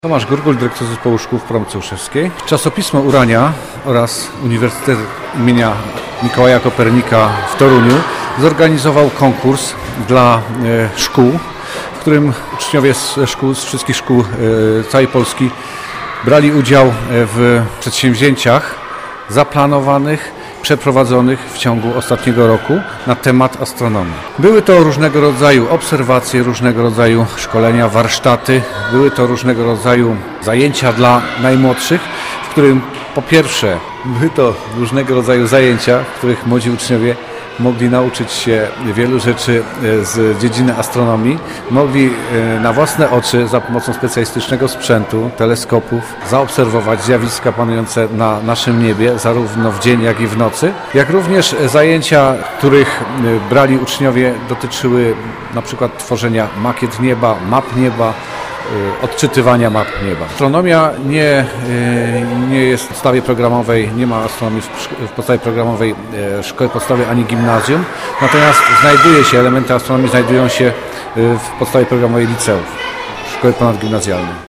Tomasz Gurgul, dyrektor Zespołu Szkół w Promocji Olszewskiej. Czasopismo Urania oraz Uniwersytet imienia Mikołaja Kopernika w Toruniu zorganizował konkurs dla szkół, w którym uczniowie z wszystkich szkół całej Polski brali udział w przedsięwzięciach zaplanowanych, przeprowadzonych w ciągu ostatniego roku na temat astronomii. Były to różnego rodzaju obserwacje, różnego rodzaju szkolenia, warsztaty, były to różnego rodzaju zajęcia dla najmłodszych, w którym po pierwsze były to różnego rodzaju zajęcia, w których młodzi uczniowie mogli nauczyć się wielu rzeczy z dziedziny astronomii, mogli na własne oczy za pomocą specjalistycznego sprzętu, teleskopów zaobserwować zjawiska panujące na naszym niebie, zarówno w dzień, jak i w nocy. Jak również zajęcia, których brali uczniowie, dotyczyły na przykład tworzenia makiet nieba, map nieba, odczytywania map nieba. Astronomia nie jest w podstawie programowej, nie ma astronomii w podstawie programowej szkoły podstawowej ani gimnazjum, natomiast elementy astronomii znajdują się w podstawie programowej liceów, szkoły ponadgimnazjalnej.